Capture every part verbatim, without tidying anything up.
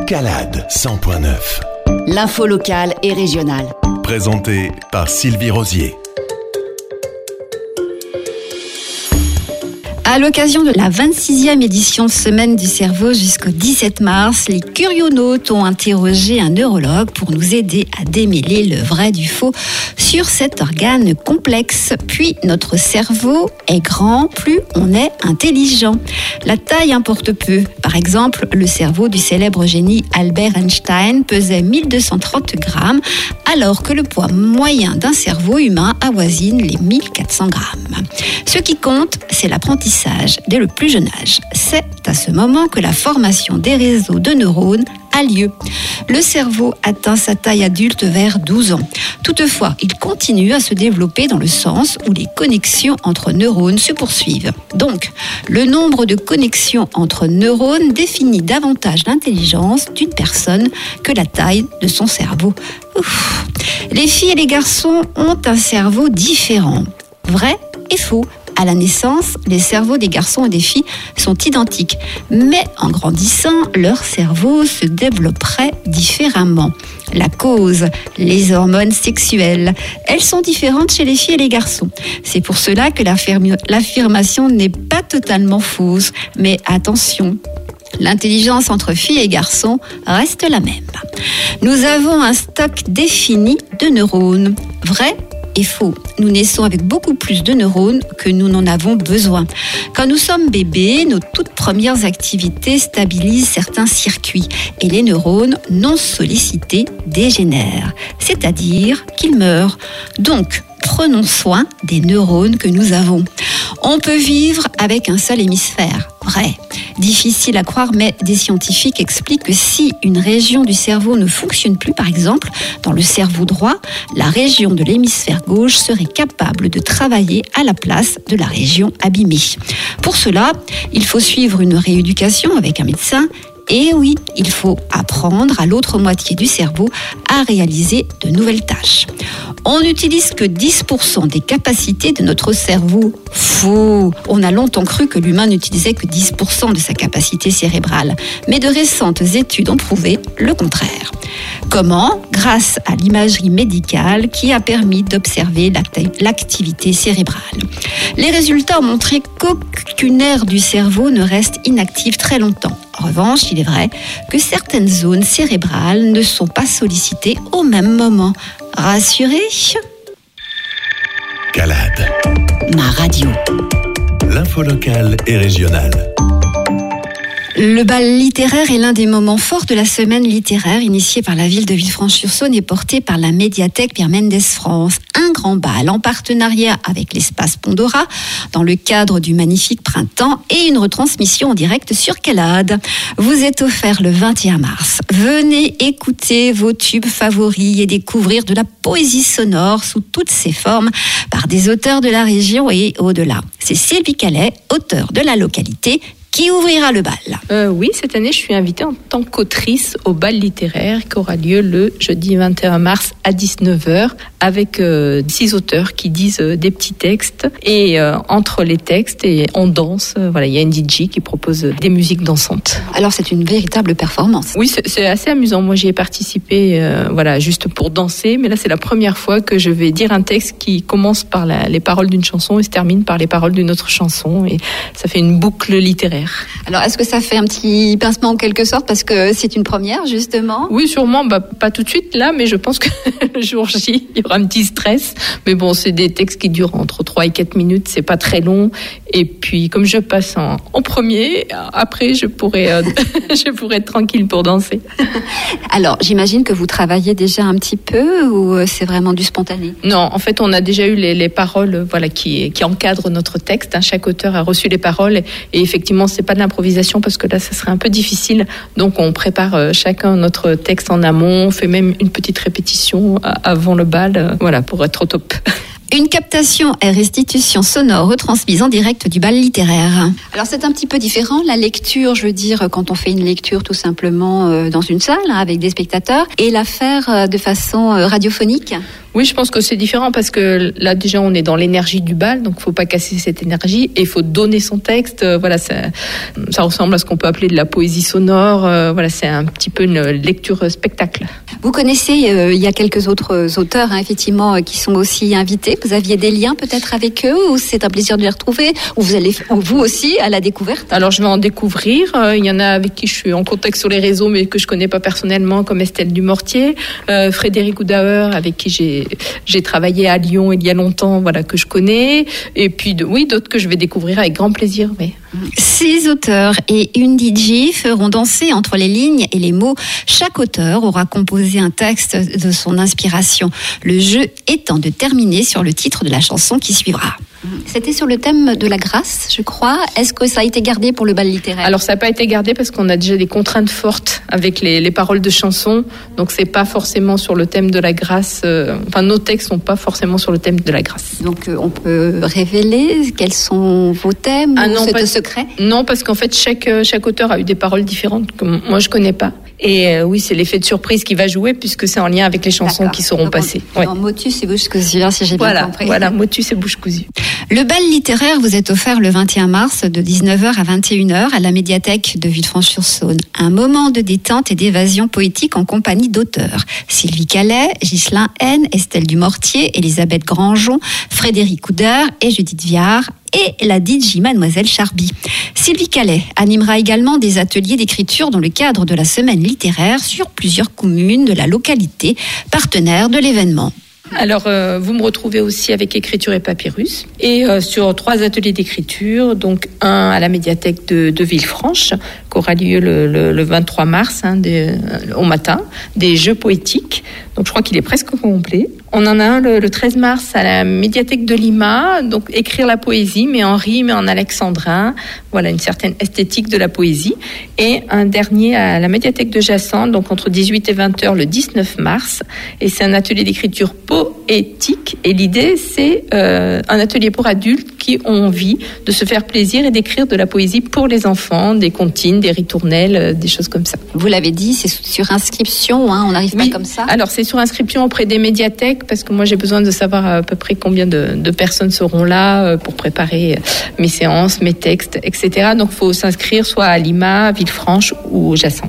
Calade cent point neuf. L'info locale et régionale. Présenté par Sylvie Rosier. À l'occasion de la vingt-sixième édition Semaine du cerveau jusqu'au dix-sept mars, les Curionautes ont interrogé un neurologue pour nous aider à démêler le vrai du faux sur cet organe complexe. Puis, notre cerveau est grand, plus on est intelligent. La taille importe peu. Par exemple, le cerveau du célèbre génie Albert Einstein pesait mille deux cent trente grammes, alors que le poids moyen d'un cerveau humain avoisine les mille quatre cents grammes. Ce qui compte, c'est l'apprentissage dès le plus jeune âge. C'est à ce moment que la formation des réseaux de neurones a lieu. Le cerveau atteint sa taille adulte vers douze ans. Toutefois, il continue à se développer dans le sens où les connexions entre neurones se poursuivent. Donc, le nombre de connexions entre neurones définit davantage l'intelligence d'une personne que la taille de son cerveau. Ouf. Les filles et les garçons ont un cerveau différent. Vrai et faux. À la naissance, les cerveaux des garçons et des filles sont identiques, mais en grandissant, leur cerveau se développerait différemment. La cause, les hormones sexuelles, elles sont différentes chez les filles et les garçons. C'est pour cela que l'affirmation n'est pas totalement fausse, mais attention, l'intelligence entre filles et garçons reste la même. Nous avons un stock défini de neurones, vrai et faux. Nous naissons avec beaucoup plus de neurones que nous n'en avons besoin. Quand nous sommes bébés, nos toutes premières activités stabilisent certains circuits et les neurones non sollicités dégénèrent, c'est-à-dire qu'ils meurent. Donc, prenons soin des neurones que nous avons. On peut vivre avec un seul hémisphère, vrai. Difficile à croire, mais des scientifiques expliquent que si une région du cerveau ne fonctionne plus, par exemple, dans le cerveau droit, la région de l'hémisphère gauche serait capable de travailler à la place de la région abîmée. Pour cela, il faut suivre une rééducation avec un médecin. Et oui, il faut apprendre à l'autre moitié du cerveau à réaliser de nouvelles tâches. On n'utilise que dix pour cent des capacités de notre cerveau. Faux! On a longtemps cru que l'humain n'utilisait que dix pour cent de sa capacité cérébrale. Mais de récentes études ont prouvé le contraire. Comment? Grâce à l'imagerie médicale qui a permis d'observer l'activité cérébrale. Les résultats ont montré qu'aucune aire du cerveau ne reste inactive très longtemps. En revanche, il est vrai que certaines zones cérébrales ne sont pas sollicitées au même moment. Rassurez? Calade. Ma radio. L'info locale et régionale. Le bal littéraire est l'un des moments forts de la semaine littéraire initiée par la ville de Villefranche-sur-Saône et portée par la médiathèque Pierre Mendès France. Un grand bal en partenariat avec l'espace Pandora dans le cadre du magnifique printemps et une retransmission en direct sur Calade. Vous êtes offert le vingt et un mars. Venez écouter vos tubes favoris et découvrir de la poésie sonore sous toutes ses formes par des auteurs de la région et au-delà. C'est Sylvie Calais, auteure de la localité, qui ouvrira le bal. Euh, oui, cette année, je suis invitée en tant qu'autrice au bal littéraire qui aura lieu le jeudi vingt et un mars à dix-neuf heures avec euh, six auteurs qui disent euh, des petits textes et euh, entre les textes et on danse. Euh, voilà, il y a une D J qui propose des musiques dansantes. Alors c'est une véritable performance. Oui, c'est, c'est assez amusant. Moi, j'y ai participé, euh, voilà, juste pour danser, mais là, c'est la première fois que je vais dire un texte qui commence par la, les paroles d'une chanson et se termine par les paroles d'une autre chanson, et ça fait une boucle littéraire. Alors, est-ce que ça fait un petit pincement en quelque sorte parce que c'est une première, justement? Oui, sûrement, bah, pas tout de suite là, mais je pense que le jour J, il y aura un petit stress. Mais bon, c'est des textes qui durent entre trois et quatre minutes, c'est pas très long. Et puis, comme je passe en, en premier, après, je pourrais, euh, je pourrais être tranquille pour danser. Alors, j'imagine que vous travaillez déjà un petit peu ou c'est vraiment du spontané? Non, en fait, on a déjà eu les, les paroles, voilà, qui, qui encadrent notre texte. Hein. Chaque auteur a reçu les paroles et, et effectivement, c'est pas de l'improvisation parce que là, ça serait un peu difficile. Donc, on prépare euh, chacun notre texte en amont. On fait même une petite répétition euh, avant le bal, euh, voilà, pour être au top. Une captation et restitution sonore retransmise en direct du bal littéraire. Alors c'est un petit peu différent, la lecture, je veux dire, quand on fait une lecture tout simplement euh, dans une salle hein, avec des spectateurs, et la faire euh, de façon euh, radiophonique. Oui, je pense que c'est différent parce que là déjà on est dans l'énergie du bal, donc faut pas casser cette énergie et il faut donner son texte. Euh, voilà, ça, ça ressemble à ce qu'on peut appeler de la poésie sonore. Euh, voilà, c'est un petit peu une lecture spectacle. Vous connaissez, euh, il y a quelques autres auteurs hein, effectivement euh, qui sont aussi invités. Vous aviez des liens peut-être avec eux ou c'est un plaisir de les retrouver ou vous allez vous aussi à la découverte? Alors je vais en découvrir. Euh, il y en a avec qui je suis en contact sur les réseaux mais que je connais pas personnellement, comme Estelle Dumortier, euh, Frédéric Oudauer avec qui j'ai j'ai travaillé à Lyon il y a longtemps, voilà, que je connais, et puis de, oui, d'autres que je vais découvrir avec grand plaisir. Oui. Six auteurs et une D J feront danser entre les lignes et les mots. Chaque auteur aura composé un texte de son inspiration. Le jeu étant de terminer sur le titre de la chanson qui suivra. C'était sur le thème de la grâce, je crois. Est-ce que ça a été gardé pour le bal littéraire? Alors, ça n'a pas été gardé parce qu'on a déjà des contraintes fortes avec les, les paroles de chansons. Donc, c'est pas forcément sur le thème de la grâce. Euh, enfin, nos textes sont pas forcément sur le thème de la grâce. Donc, euh, on peut révéler quels sont vos thèmes ah, ou non, c'est pas, secret? Non, parce qu'en fait, chaque, chaque auteur a eu des paroles différentes que moi, je connais pas. Et euh, oui, c'est l'effet de surprise qui va jouer puisque c'est en lien avec les chansons D'accord. qui seront Donc, passées. Ouais. Motus et bouche cousue, si j'ai voilà, bien compris. Voilà, motus et bouche cousue. Le bal littéraire vous est offert le vingt et un mars de dix-neuf heures à vingt et une heures à la médiathèque de Villefranche-sur-Saône. Un moment de détente et d'évasion poétique en compagnie d'auteurs. Sylvie Calais, Ghislain Haine, Estelle Dumortier, Elisabeth Grangeon, Frédéric Oudauer et Judith Viard. Et la D J Mademoiselle Charby. Sylvie Calais animera également des ateliers d'écriture dans le cadre de la semaine littéraire sur plusieurs communes de la localité, partenaires de l'événement. Alors, euh, vous me retrouvez aussi avec Écriture et Papyrus et euh, sur trois ateliers d'écriture, donc un à la médiathèque de, de Villefranche, qui aura lieu le, le, le vingt-trois mars hein, des, euh, au matin, des jeux poétiques. Donc, je crois qu'il est presque complet. On en a un le, le treize mars à la médiathèque de Lima, donc écrire la poésie, mais en rime et en alexandrin. Voilà, une certaine esthétique de la poésie. Et un dernier à la médiathèque de Jacente, donc entre dix-huit et vingt heures le dix-neuf mars. Et c'est un atelier d'écriture poétique. Et l'idée, c'est euh, un atelier pour adultes qui ont envie de se faire plaisir et d'écrire de la poésie pour les enfants, des comptines, des ritournelles, euh, des choses comme ça. Vous l'avez dit, c'est sur inscription, hein, on n'arrive oui. pas comme ça. Alors, c'est sur inscription auprès des médiathèques, parce que moi, j'ai besoin de savoir à peu près combien de, de personnes seront là euh, pour préparer mes séances, mes textes, et cetera. Donc, il faut s'inscrire soit à Lima, Villefranche ou au Jacent.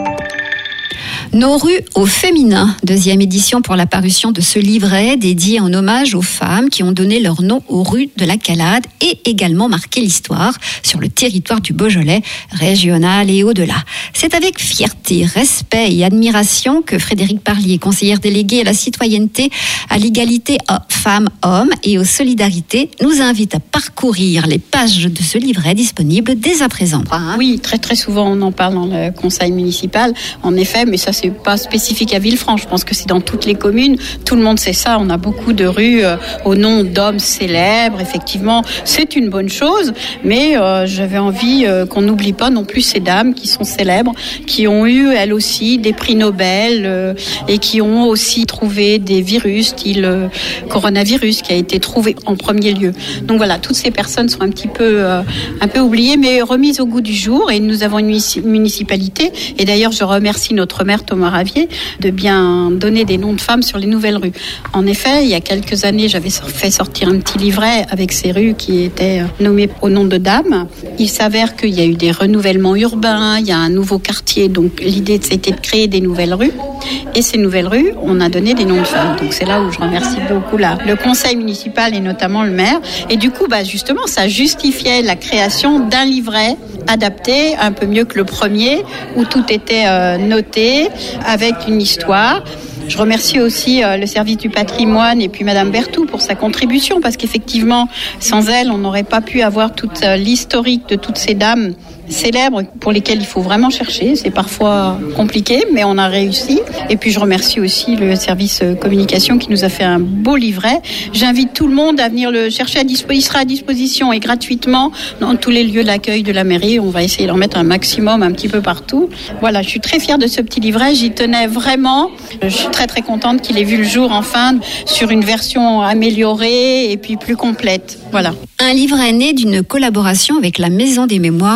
Nos rues au féminin, deuxième édition pour la parution de ce livret dédié en hommage aux femmes qui ont donné leur nom aux rues de la Calade et également marqué l'histoire sur le territoire du Beaujolais, régional et au-delà. C'est avec fierté, respect et admiration que Frédéric Parlier, conseillère déléguée à la citoyenneté, à l'égalité femmes-hommes et aux solidarités, nous invite à parcourir les pages de ce livret disponible dès à présent. Oui, très très souvent on en parle dans le conseil municipal, en effet, mais ça c'est pas spécifique à Villefranche, je pense que c'est dans toutes les communes, tout le monde sait ça, on a beaucoup de rues euh, au nom d'hommes célèbres, effectivement, c'est une bonne chose, mais euh, j'avais envie euh, qu'on n'oublie pas non plus ces dames qui sont célèbres, qui ont eu elles aussi des prix Nobel euh, et qui ont aussi trouvé des virus, style euh, coronavirus, qui a été trouvé en premier lieu. Donc voilà, toutes ces personnes sont un petit peu, euh, un peu oubliées, mais remises au goût du jour, et nous avons une municipalité, et d'ailleurs je remercie notre maire Thomas Ravier de bien donner des noms de femmes sur les nouvelles rues. En effet, il y a quelques années, j'avais fait sortir un petit livret avec ces rues qui étaient nommées au nom de dames. Il s'avère qu'il y a eu des renouvellements urbains, il y a un nouveau quartier, donc l'idée c'était de créer des nouvelles rues. Et ces nouvelles rues, on a donné des noms de femmes. Donc c'est là où je remercie beaucoup là, le conseil municipal et notamment le maire. Et du coup, bah justement, ça justifiait la création d'un livret adapté, un peu mieux que le premier, où tout était euh, noté, avec une histoire. Je remercie aussi euh, le service du patrimoine et puis Madame Berthoud pour sa contribution, parce qu'effectivement, sans elle, on n'aurait pas pu avoir toute euh, l'historique de toutes ces dames célèbres pour lesquelles il faut vraiment chercher. C'est parfois compliqué, mais on a réussi. Et puis je remercie aussi le service communication qui nous a fait un beau livret. J'invite tout le monde à venir le chercher. À dispo- il sera à disposition et gratuitement dans tous les lieux d'accueil de la mairie. On va essayer d'en mettre un maximum un petit peu partout. Voilà, je suis très fière de ce petit livret. J'y tenais vraiment. Je suis très très contente qu'il ait vu le jour enfin sur une version améliorée et puis plus complète. Voilà. Un livret né d'une collaboration avec la Maison des Mémoires en Beaujolais.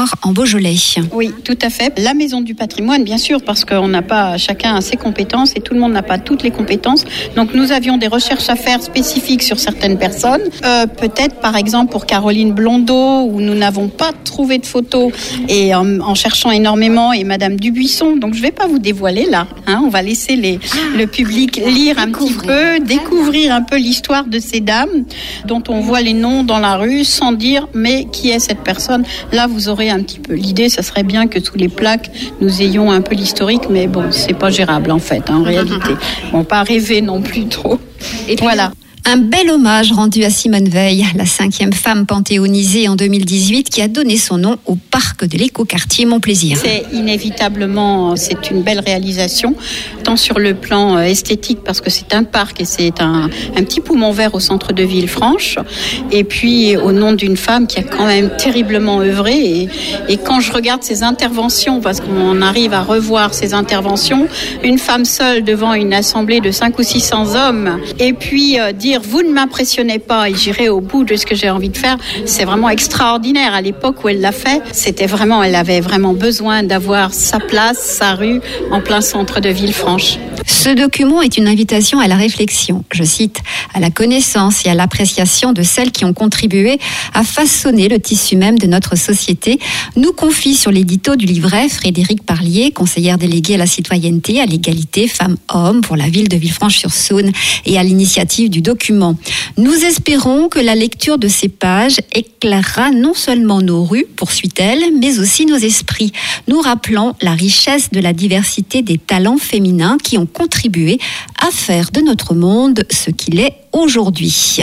Beaujolais. Oui, tout à fait. La Maison du patrimoine, bien sûr, parce qu'on n'a pas, chacun a ses compétences et tout le monde n'a pas toutes les compétences. Donc nous avions des recherches à faire spécifiques sur certaines personnes. Euh, peut-être par exemple pour Caroline Blondeau, où nous n'avons pas trouvé de photos et en, en cherchant énormément, et Madame Dubuisson. Donc je ne vais pas vous dévoiler là. Hein, on va laisser les, ah, le public lire un petit peu, découvrir un peu l'histoire de ces dames dont on voit les noms dans la rue sans dire mais qui est cette personne. Là vous aurez un petit peu l'idée. Ça serait bien que sous les plaques nous ayons un peu l'historique, mais bon, c'est pas gérable en fait, hein, en réalité. Bon, pas rêver non plus trop. Et puis, voilà. Un bel hommage rendu à Simone Veil, la cinquième femme panthéonisée en deux mille dix-huit, qui a donné son nom au parc de l'écoquartier Montplaisir. C'est inévitablement, c'est une belle réalisation, tant sur le plan esthétique, parce que c'est un parc et c'est un, un petit poumon vert au centre de Villefranche, et puis au nom d'une femme qui a quand même terriblement œuvré. Et, et quand je regarde ses interventions, parce qu'on arrive à revoir ses interventions, une femme seule devant une assemblée de cinq ou six cents hommes, et puis euh, dire vous ne m'impressionnez pas et j'irai au bout de ce que j'ai envie de faire, c'est vraiment extraordinaire. À l'époque où elle l'a fait, c'était vraiment, elle avait vraiment besoin d'avoir sa place, sa rue en plein centre de Villefranche. Ce document est une invitation à la réflexion, je cite, à la connaissance et à l'appréciation de celles qui ont contribué à façonner le tissu même de notre société, nous confie sur l'édito du livret Frédéric Parlier, conseillère déléguée à la citoyenneté, à l'égalité femmes-hommes pour la ville de Villefranche-sur-Saône et à l'initiative du document. Nous espérons que la lecture de ces pages éclairera non seulement nos rues, poursuit-elle, mais aussi nos esprits, nous rappelant la richesse de la diversité des talents féminins qui ont contribué à faire de notre monde ce qu'il est aujourd'hui.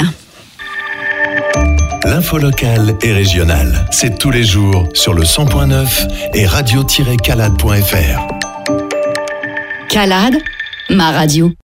L'info locale et régionale, c'est tous les jours sur le cent point neuf et radio tiret calade point f r. Calade, ma radio.